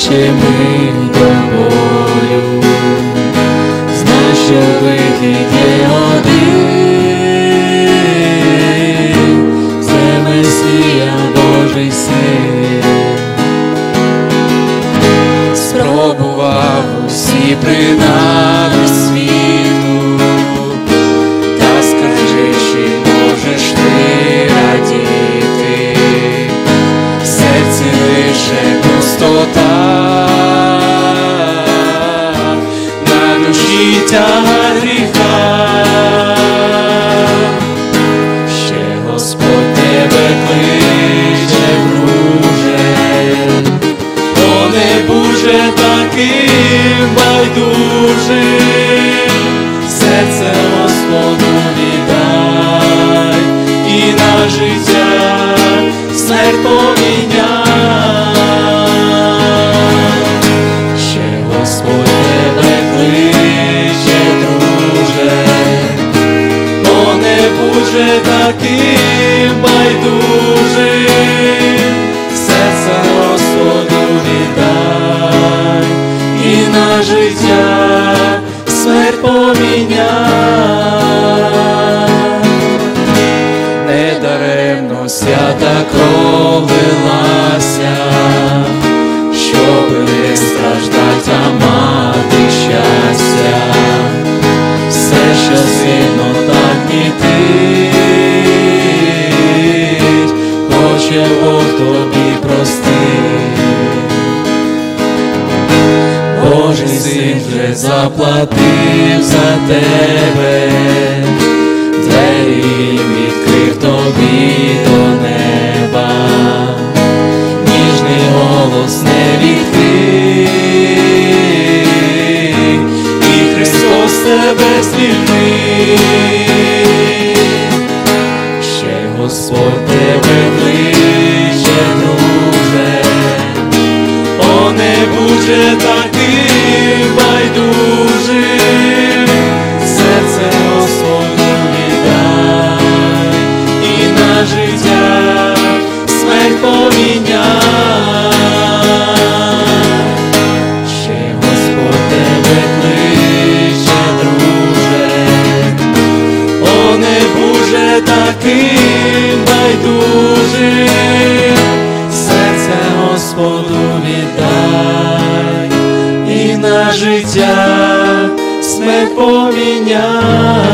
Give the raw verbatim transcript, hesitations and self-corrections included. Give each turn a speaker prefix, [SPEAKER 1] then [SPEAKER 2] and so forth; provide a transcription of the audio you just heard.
[SPEAKER 1] ще ми до бою, знай, що вихід є один, це Месія Божий Син. Спробував усі принади світу, та скажи, чи можеш ти радіти, в серці лише пустота, на душі тягар гріха. Ще Господь тебе кличе, друже, о, не будь же таким байдужим, серце Господу віддай, і на життя смерть поміняй. Ще Господь тебе кличе, друже, о, не будь же таким байдужим, серце Господу віддай, і на життя смерть поміняй. Недаремно свята кров лилася, щоби не страждать, а мати щастя. Все, що сильно так гнітить, хоче Бог тобі простить. Божий Син вже заплатив за тебе, двері відкрив тобі до неба, ніжний голос не відкрив, і Христос тебе звільнив. Ще Господь тебе кличе, друже, о, не будь же таким байдужим, серце Господу віддай, і на життя смерть поміняй. Ще Господь тебе кличе, друже, о, не будь же таким байдужим, серце Господу віддай, і на життя смерть поміняй.